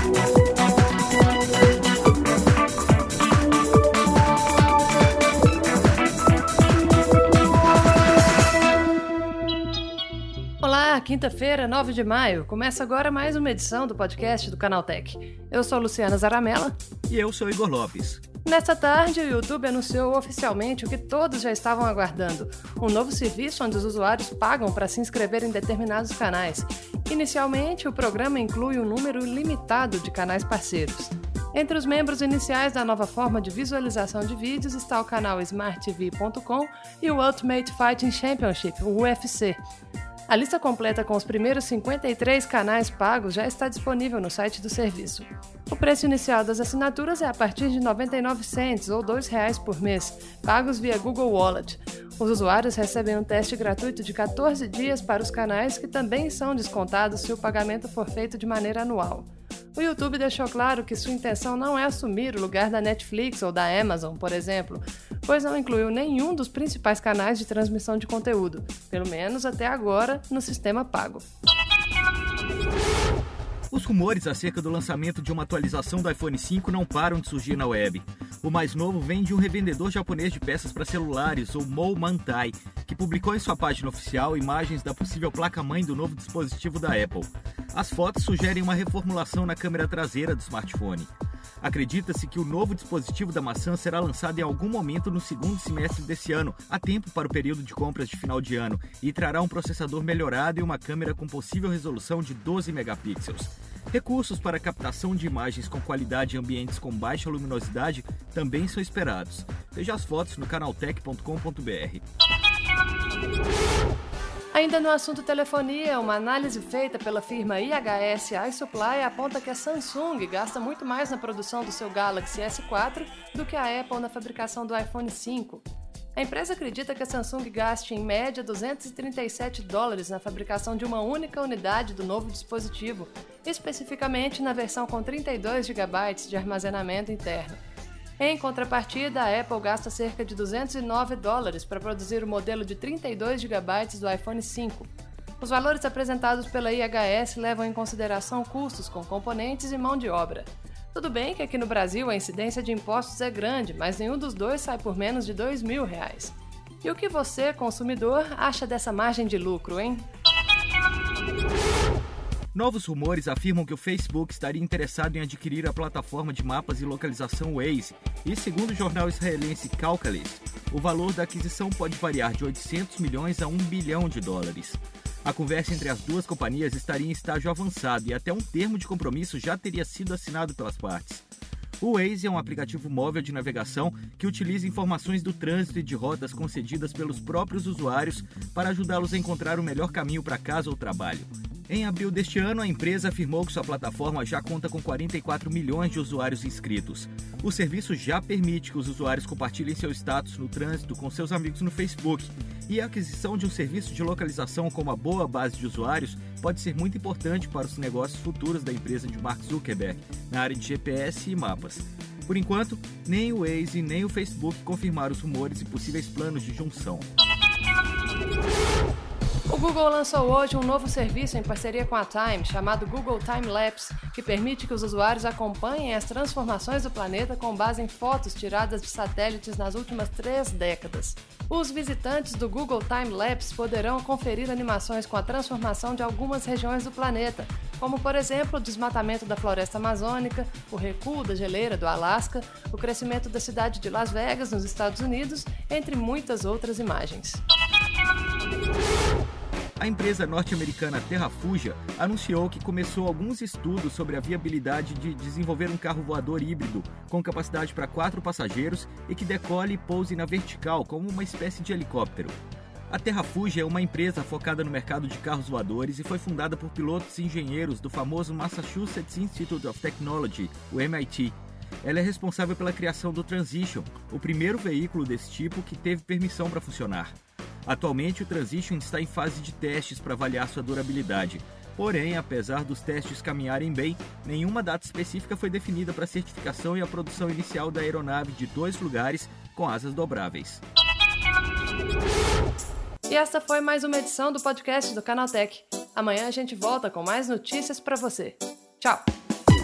Olá, quinta-feira, 9 de maio. Começa agora mais uma edição do podcast do Canaltech. Eu sou Luciana Zaramella. E eu sou Igor Lopes. Nesta tarde, o YouTube anunciou oficialmente o que todos já estavam aguardando: um novo serviço onde os usuários pagam para se inscrever em determinados canais. Inicialmente, o programa inclui um número limitado de canais parceiros. Entre os membros iniciais da nova forma de visualização de vídeos está o canal SmartTV.com e o Ultimate Fighting Championship, o UFC. A lista completa com os primeiros 53 canais pagos já está disponível no site do serviço. O preço inicial das assinaturas é a partir de 99 cents ou R$ 2 por mês, pagos via Google Wallet. Os usuários recebem um teste gratuito de 14 dias para os canais, que também são descontados se o pagamento for feito de maneira anual. O YouTube deixou claro que sua intenção não é assumir o lugar da Netflix ou da Amazon, por exemplo, pois não incluiu nenhum dos principais canais de transmissão de conteúdo, pelo menos até agora, no sistema pago. Os rumores acerca do lançamento de uma atualização do iPhone 5 não param de surgir na web. O mais novo vem de um revendedor japonês de peças para celulares, o Mou Mantai, que publicou em sua página oficial imagens da possível placa-mãe do novo dispositivo da Apple. As fotos sugerem uma reformulação na câmera traseira do smartphone. Acredita-se que o novo dispositivo da maçã será lançado em algum momento no segundo semestre desse ano, a tempo para o período de compras de final de ano, e trará um processador melhorado e uma câmera com possível resolução de 12 megapixels. Recursos para captação de imagens com qualidade em ambientes com baixa luminosidade também são esperados. Veja as fotos no canaltech.com.br. Ainda no assunto telefonia, uma análise feita pela firma IHS iSupply aponta que a Samsung gasta muito mais na produção do seu Galaxy S4 do que a Apple na fabricação do iPhone 5. A empresa acredita que a Samsung gaste em média $237 na fabricação de uma única unidade do novo dispositivo, especificamente na versão com 32 GB de armazenamento interno. Em contrapartida, a Apple gasta cerca de $209 para produzir o modelo de 32 GB do iPhone 5. Os valores apresentados pela IHS levam em consideração custos com componentes e mão de obra. Tudo bem que aqui no Brasil a incidência de impostos é grande, mas nenhum dos dois sai por menos de R$ 2.000. E o que você, consumidor, acha dessa margem de lucro, hein? Novos rumores afirmam que o Facebook estaria interessado em adquirir a plataforma de mapas e localização Waze, e segundo o jornal israelense Calcalist, o valor da aquisição pode variar de 800 milhões a $1 bilhão. A conversa entre as duas companhias estaria em estágio avançado e até um termo de compromisso já teria sido assinado pelas partes. O Waze é um aplicativo móvel de navegação que utiliza informações do trânsito e de rotas concedidas pelos próprios usuários para ajudá-los a encontrar o melhor caminho para casa ou trabalho. Em abril deste ano, a empresa afirmou que sua plataforma já conta com 44 milhões de usuários inscritos. O serviço já permite que os usuários compartilhem seu status no trânsito com seus amigos no Facebook, e a aquisição de um serviço de localização com uma boa base de usuários pode ser muito importante para os negócios futuros da empresa de Mark Zuckerberg na área de GPS e mapas. Por enquanto, nem o Waze nem o Facebook confirmaram os rumores e possíveis planos de junção. O Google lançou hoje um novo serviço em parceria com a Time, chamado Google Time Lapse, que permite que os usuários acompanhem as transformações do planeta com base em fotos tiradas de satélites nas últimas 3 décadas. Os visitantes do Google Time Lapse poderão conferir animações com a transformação de algumas regiões do planeta, como, por exemplo, o desmatamento da floresta amazônica, o recuo da geleira do Alasca, o crescimento da cidade de Las Vegas, nos Estados Unidos, entre muitas outras imagens. A empresa norte-americana Terrafugia anunciou que começou alguns estudos sobre a viabilidade de desenvolver um carro voador híbrido com capacidade para 4 passageiros e que decole e pouse na vertical como uma espécie de helicóptero. A Terrafugia é uma empresa focada no mercado de carros voadores e foi fundada por pilotos e engenheiros do famoso Massachusetts Institute of Technology, o MIT. Ela é responsável pela criação do Transition, o primeiro veículo desse tipo que teve permissão para funcionar. Atualmente, o Transition está em fase de testes para avaliar sua durabilidade. Porém, apesar dos testes caminharem bem, nenhuma data específica foi definida para a certificação e a produção inicial da aeronave de 2 lugares com asas dobráveis. E esta foi mais uma edição do podcast do Canaltech. Amanhã a gente volta com mais notícias para você. Tchau!